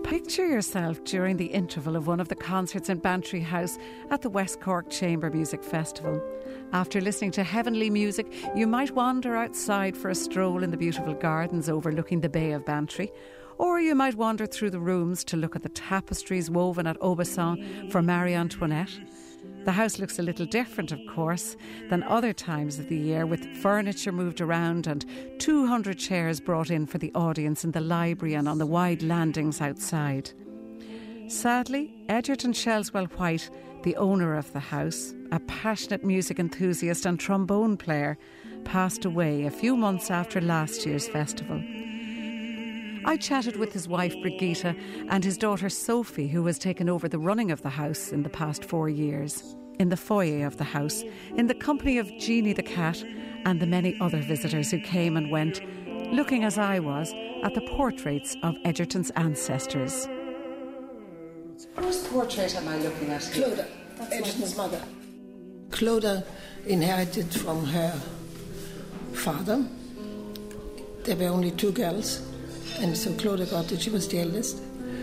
Picture yourself during the interval of one of the concerts in Bantry House at the West Cork Chamber Music Festival. After listening to heavenly music, you might wander outside for a stroll in the beautiful gardens overlooking the Bay of Bantry, or you might wander through the rooms to look at the tapestries woven at Aubusson for Marie Antoinette. The house looks a little different, of course, than other times of the year, with furniture moved around and 200 chairs brought in for the audience in the library and on the wide landings outside. Sadly, Egerton Shelswell White, the owner of the house, a passionate music enthusiast and trombone player, passed away a few months after last year's festival. I chatted with his wife Brigitte and his daughter Sophie, who has taken over the running of the house in the past 4 years, in the foyer of the house, in the company of Jeannie the cat and the many other visitors who came and went, looking as I was at the portraits of Egerton's ancestors. Whose portrait am I looking at here? Clodagh, Egerton's mother. Clodagh inherited from her father. There were only 2 girls. And so Clodagh got it, she was the eldest.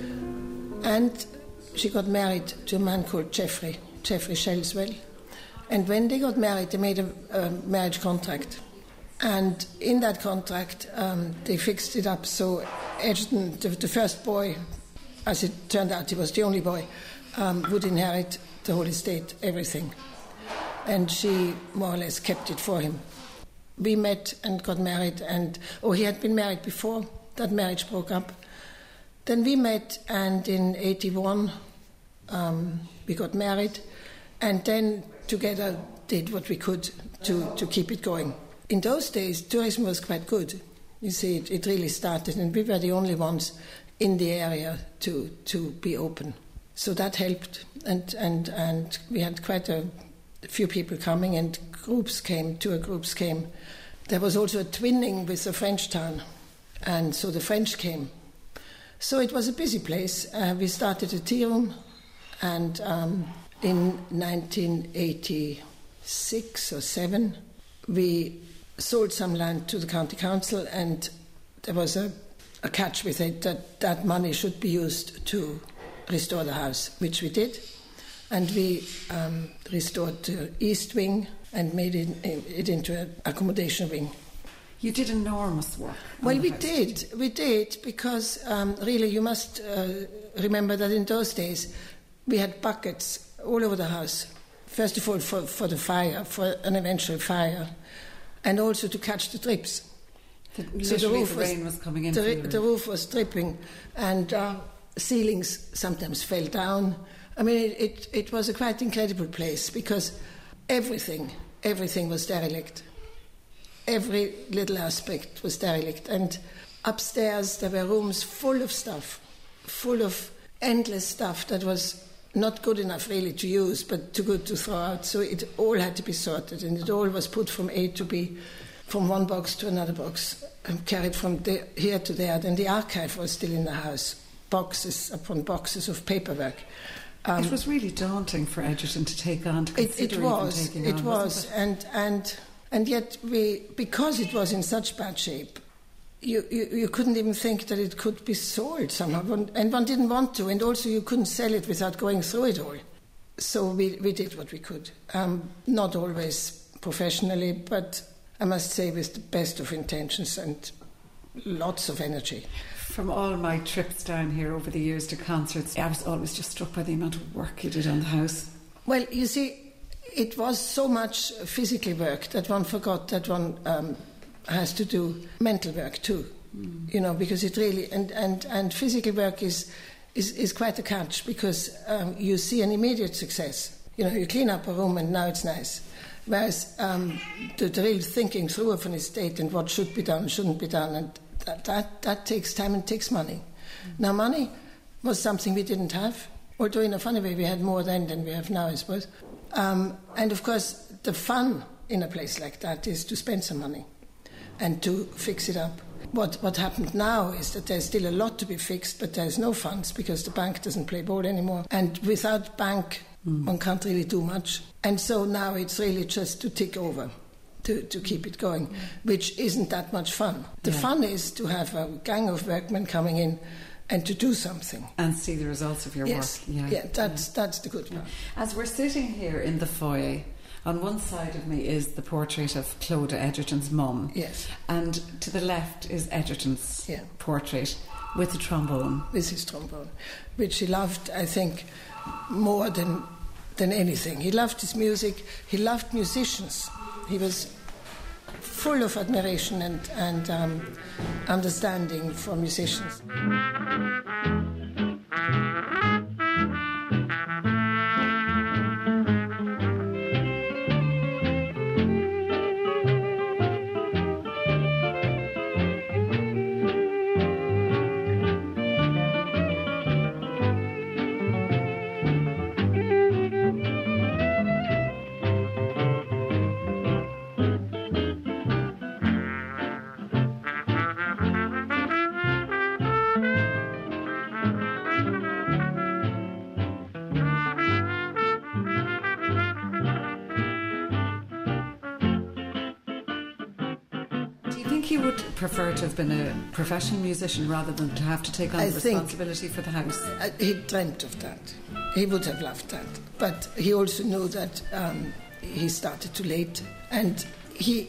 And she got married to a man called Geoffrey Shelswell. And when they got married, they made a marriage contract. And in that contract, they fixed it up so Egerton, the first boy, as it turned out, he was the only boy, would inherit the whole estate, everything. And she more or less kept it for him. We met and got married, and he had been married before. That marriage broke up. Then we met, and in 1981 we got married, and then together did what we could to keep it going. In those days, tourism was quite good. You see, it really started, and we were the only ones in the area to be open. So that helped, and we had quite a few people coming, and tour groups came. There was also a twinning with a French town. And so the French came. So it was a busy place. We started a tea room, and in 1986 or 7, we sold some land to the county council, and there was a catch with it that money should be used to restore the house, which we did. And we restored the east wing and made it into an accommodation wing. You did enormous work. Well, we did, because really you must remember that in those days we had buckets all over the house. First of all for the fire, for an eventual fire, and also to catch the drips. So the rain was coming in. The roof was dripping, and ceilings sometimes fell down. I mean, it was a quite incredible place, because everything was derelict. Every little aspect was derelict. And upstairs there were rooms full of stuff, full of endless stuff that was not good enough really to use, but too good to throw out. So it all had to be sorted, and it all was put from A to B, from one box to another box, and carried from here to there. Then the archive was still in the house, boxes upon boxes of paperwork. It was really daunting for Egerton to take on, to consider taking on. It was, and yet because it was in such bad shape, you couldn't even think that it could be sold somehow, and one didn't want to, and also you couldn't sell it without going through it all. So we did what we could, not always professionally, but I must say with the best of intentions and lots of energy. From all my trips down here over the years to concerts, I was always just struck by the amount of work you did on the house. Well, you see, it was so much physical work that one forgot that one has to do mental work too. You know, because it really and physical work is quite a catch, because you see an immediate success. You know, you clean up a room and now it's nice. Whereas the real thinking through of an estate and what should be done, shouldn't be done, and that takes time and takes money. Now, money was something we didn't have, although in a funny way we had more then than we have now, I suppose. And of course, the fun in a place like that is to spend some money and to fix it up. What happened now is that there's still a lot to be fixed, but there's no funds because the bank doesn't play ball anymore. And without bank, one can't really do much. And so now it's really just to tick over, to keep it going, which isn't that much fun. The fun is to have a gang of workmen coming in and to do something. And see the results of your work. That's the good part. As we're sitting here in the foyer, on one side of me is the portrait of Clodagh Edgerton's mum. Yes. And to the left is Edgerton's portrait with the trombone. With his trombone, which he loved, I think, more than anything. He loved his music. He loved musicians. He was full of admiration and understanding for musicians. He would prefer to have been a professional musician rather than to have to take on the responsibility for the house. He dreamt of that. He would have loved that. But he also knew that he started too late. And he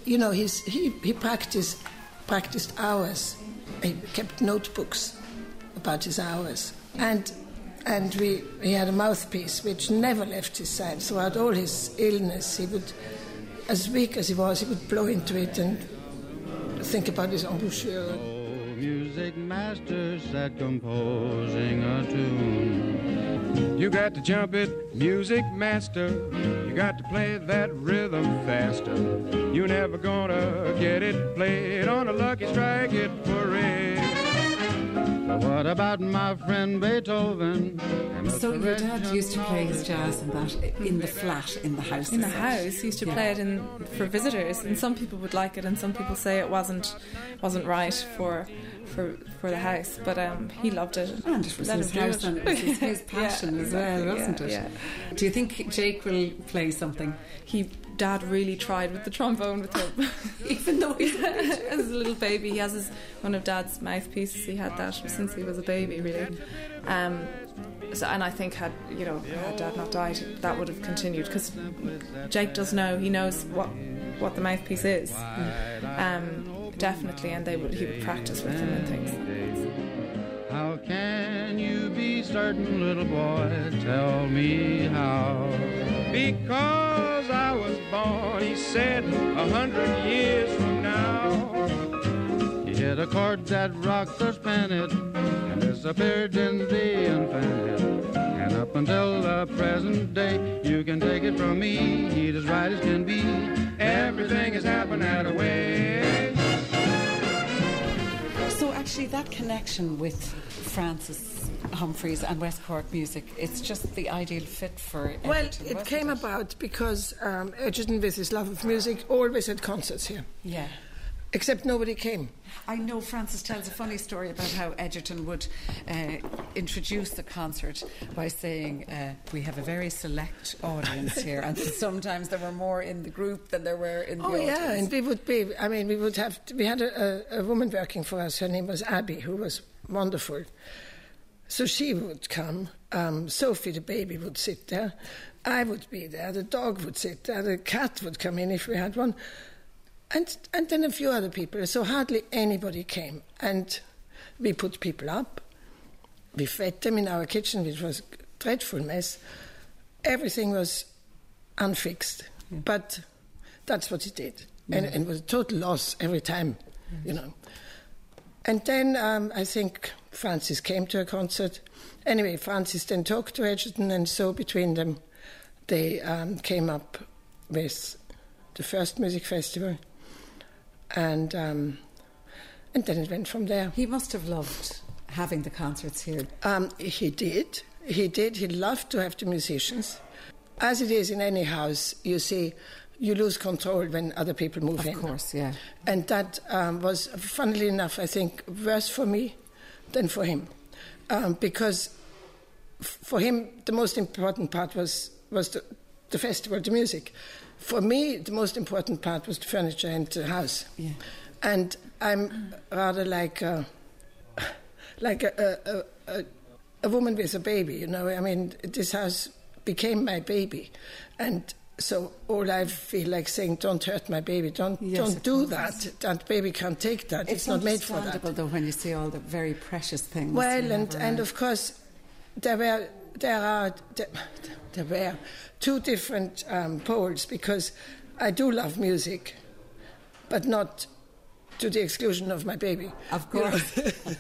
practiced hours. He kept notebooks about his hours. And he had a mouthpiece which never left his side. Throughout all his illness, he would, as weak as he was, he would blow into it and think about his embouchure. Oh, music master sat composing a tune. You got to jump it, music master. You got to play that rhythm faster. You never gonna get it played on a lucky strike it parade. But what about my friend Beethoven? So your dad used to play his jazz and that in the flat, in the house? In the house. He used to play it for visitors, and some people would like it and some people say it wasn't right for the house, but he loved it. And it was his house and it was his passion as well, wasn't it? Yeah. Do you think Jake will play something? Dad really tried with the trombone with him. Even though he's as a little baby, he has one of Dad's mouthpieces. He had that since he was a baby, really. And I think had Dad not died, that would have continued, because Jake does know. He knows what the mouthpiece is, definitely, and he would practice with him and things. How can you be certain, little boy? Tell me how. Because I was born, he said, 100 years from now. He hit a chord that rocked the planet and disappeared in the infinite. And up until the present day, you can take it from me, he's as right as can be. Everything has happened that way. So actually that connection with Francis Humphreys and West Cork music, it's just the ideal fit for Edgerton. Well, it came about because Edgerton, with his love of music, always had concerts here. Yeah. Except nobody came. I know Francis tells a funny story about how Edgerton would introduce the concert by saying, we have a very select audience here, and sometimes there were more in the group than there were in the audience. Oh yeah, and we had a woman working for us, her name was Abby, who was wonderful. So she would come, Sophie the baby would sit there, I would be there, the dog would sit there, the cat would come in if we had one. And then a few other people, so hardly anybody came. And we put people up. We fed them in our kitchen, which was a dreadful mess. Everything was unfixed, but that's what he did. And it was a total loss every time, And then I think Francis came to a concert. Anyway, Francis then talked to Edgerton, and so between them they came up with the first music festival. And then it went from there. He must have loved having the concerts here. He did. He loved to have the musicians. As it is in any house, you see, you lose control when other people move in. Of course, yeah. And that was, funnily enough, I think, worse for me than for him. Because for him, the most important part was the festival, the music. For me, the most important part was the furniture and the house. Yeah. And I'm rather like like a woman with a baby, you know. I mean, this house became my baby, and so all I feel like saying, don't hurt my baby, don't do that. That baby can't take that. It's not made for that. It's understandable, though, when you see all the very precious things. Well, and of course, there were two different poles, because I do love music, but not to the exclusion of my baby. Of course.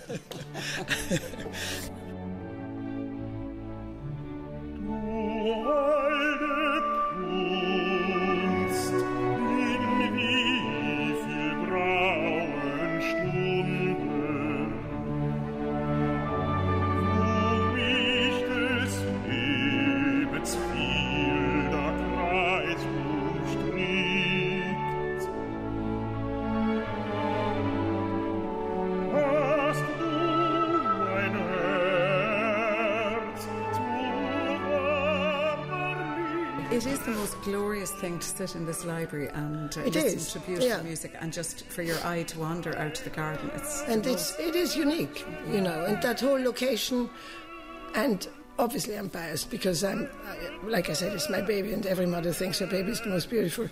It is the most glorious thing to sit in this library and listen to beautiful music, and just for your eye to wander out to the garden. It is unique, you know, and that whole location. And obviously I'm biased because like I said, it's my baby, and every mother thinks her baby is the most beautiful.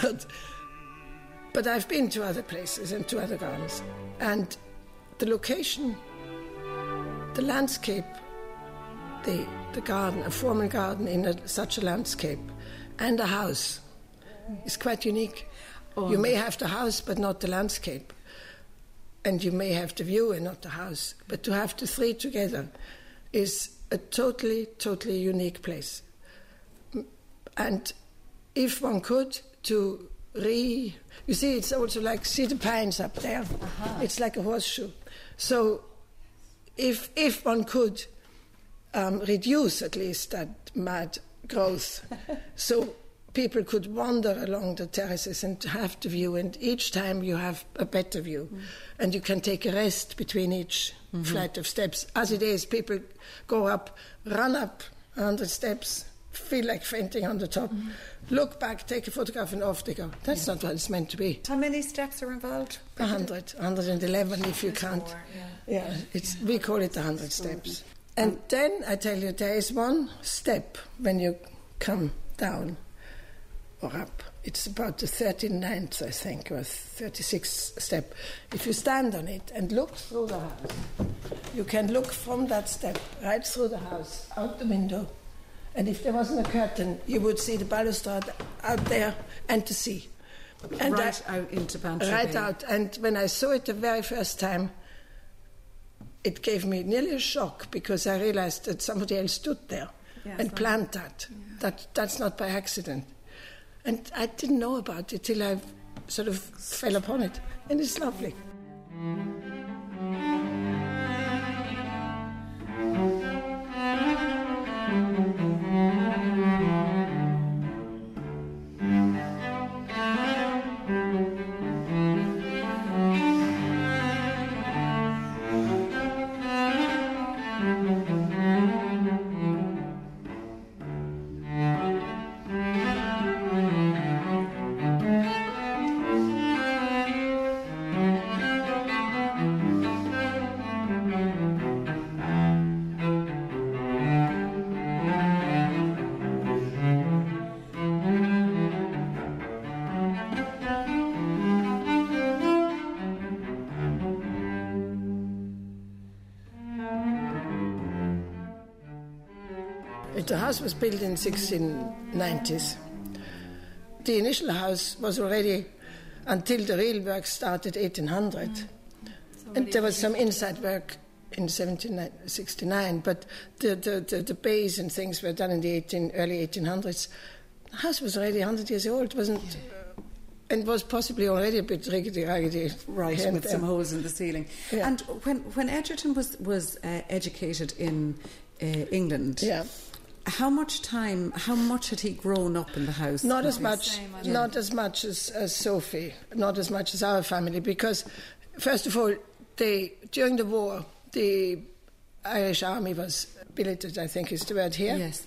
But I've been to other places and to other gardens, and the location, the landscape, the garden, a formal garden in such a landscape, and a house is quite unique. You may have the house but not the landscape, and you may have the view and not the house, but to have the three together is a totally unique place. And if one could, you see, it's also like, see the pines up there. It's like a horseshoe. So if one could reduce at least that mad growth, so people could wander along the terraces and have the view, and each time you have a better view, and you can take a rest between each flight of steps. As it is, people go up, run up 100 steps, feel like fainting on the top, look back, take a photograph, and off they go. That's not what it's meant to be. How many steps are involved? 111 if you count. We call it 100 steps. And then, I tell you, there is one step when you come down or up. It's about the 39th, I think, or 36th step. If you stand on it and look through the house, you can look from that step right through the house, out the window. And if there wasn't a curtain, you would see the balustrade out there and the sea. And out into Bantry Right Bay. out. And when I saw it the very first time, it gave me nearly a shock, because I realized that somebody else stood there and planned that. Yeah. That's not by accident. And I didn't know about it till I sort of fell upon it. And it's lovely. The house was built in 1690s. The initial house was already, until the real work started, 1800. And there was some inside work in 1769, but the base and things were done in the early 1800s. The house was already 100 years old, wasn't and was possibly already a bit rickety-raggedy. Right, with some holes in the ceiling. Yeah. And when Edgerton was educated in England... Yeah. How much had he grown up in the house? Not as much as Sophie, not as much as our family, because, first of all, during the war, the Irish army was billeted, I think is the word here. Yes.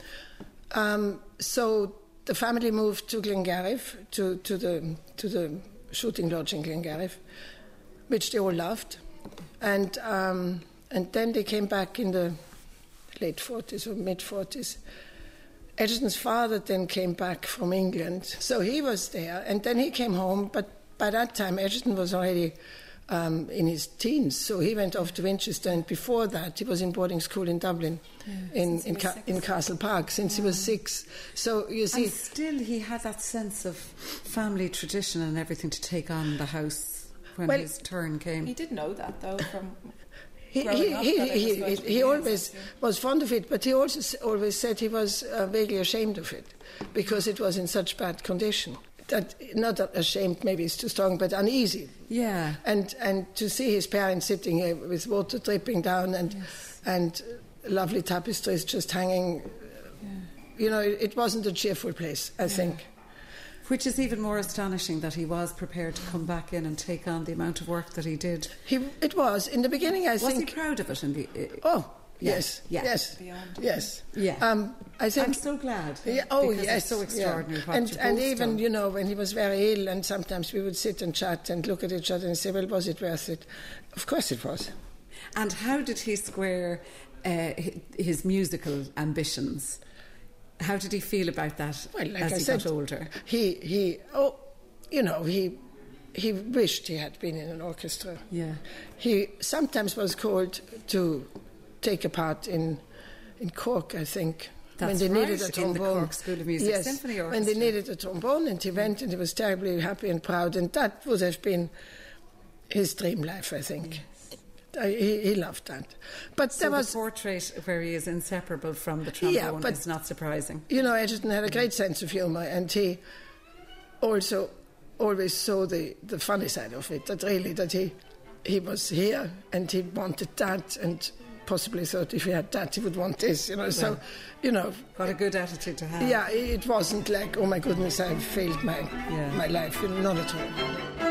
So the family moved to Glengarriff, to the shooting lodge in Glengarriff, which they all loved. And And then they came back in the late 40s or mid-40s. Egerton's father then came back from England, so he was there, and then he came home, but by that time Egerton was already in his teens, so he went off to Winchester, and before that he was in boarding school in Dublin, in Castle Park, since he was 6. So you see... And still he had that sense of family tradition and everything to take on the house when his turn came. He did know that, though, from... He always was fond of it, but he also always said he was vaguely ashamed of it because it was in such bad condition. That, not ashamed, maybe it's too strong, but uneasy. Yeah. And to see his parents sitting here with water dripping down and lovely tapestries just hanging, it wasn't a cheerful place, I think. Which is even more astonishing that he was prepared to come back in and take on the amount of work that he did. It was. In the beginning, I think... Was he proud of it? Yes. Yes. Yeah. I think, I'm so glad. Yeah, it's so extraordinary. Yeah. And even, when he was very ill, and sometimes we would sit and chat and look at each other and say, well, was it worth it? Of course it was. And how did he square his musical ambitions? How did he feel about that as he got older? He wished he had been in an orchestra. Yeah. He sometimes was called to take a part in Cork, I think. That's when they needed right, a trombone. In the Cork School of Music Symphony Orchestra. When they needed a trombone, and he went, and he was terribly happy and proud, and that would have been his dream life, I think. Yes. He loved that. But so there was the portrait where he is inseparable from the trombone is not surprising. Egerton had a great sense of humour, and he also always saw the funny side of it, that he was here and he wanted that, and possibly thought if he had that he would want this, so what a good attitude to have. Yeah, it wasn't like, oh my goodness, I've failed my life, not at all.